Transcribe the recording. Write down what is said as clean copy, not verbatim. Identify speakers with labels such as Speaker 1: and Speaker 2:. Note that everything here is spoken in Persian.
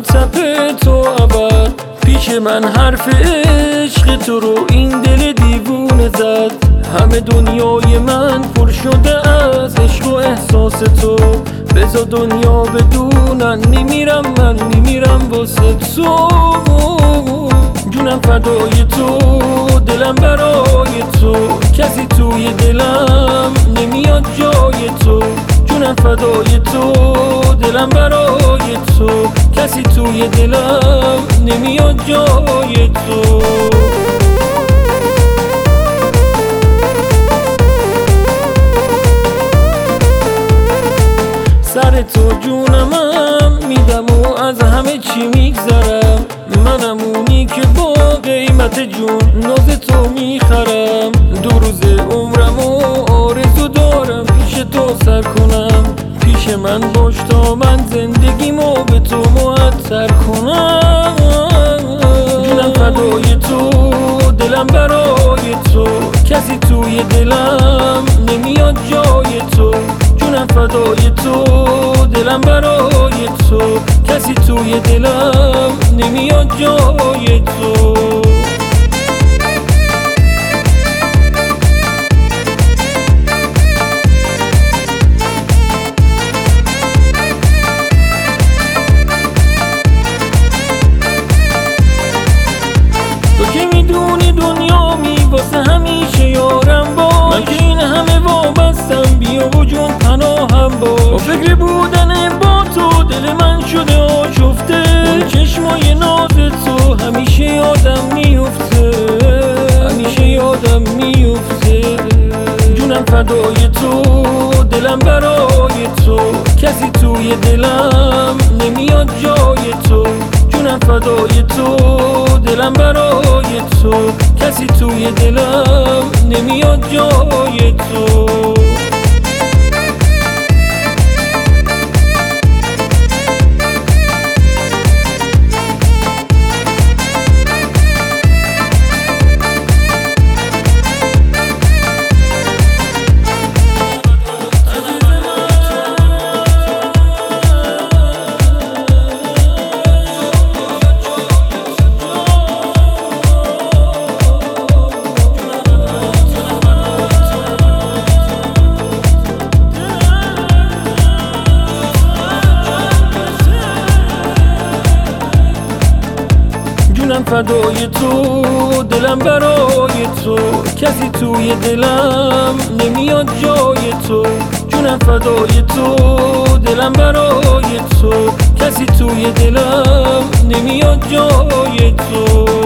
Speaker 1: تپ تو ابد. پیش من حرف عشق تو رو این دل دیوونه زد. همه دنیای من پر شده از عشق و احساس تو. بذار دنیا بدونن میمیرم، من میمیرم واسه تو. جونم فدای تو، دلم برای تو، کسی توی دلم نمیاد جای تو. جونم فدای تو، دلم برای تو، کسی توی دلم نمیاد جای تو. سر تو جونمم میدم و از همه چی میگذرم. منم اونی که با قیمت جون ناز تو میخرم. 2 روز عمرم و آرزو دارم پیش تو سر کنم. پیش من باش تا من زندگیمو به تو معطر کنم. جونم فدای تو، دلم برای تو، کسی توی دلم نمیاد جای تو. جونم فدای تو، دلم برای تو، کسی توی دلم نمیاد جای تو. تو که میدونی دنیامی واسه همیشه یارم با. من که این همه وابستم، بیا و جون پناهم با فکر بودن با تو دل من شده آشفته. اون چشمای ناز تو همیشه یادم میفته، همیشه یادم میفته. جونم فدای تو، دلم برای تو، کسی توی دلم نمیاد جای تو. جونم فدای تو، دلم برای تو، کسی توی دلم نمیاد جای تو. جونم فدای تو، دلم برای تو، کسی توی دلم نمیاد جای تو. جونم فدای تو، دلم برای تو، کسی توی دلم نمیاد جای تو.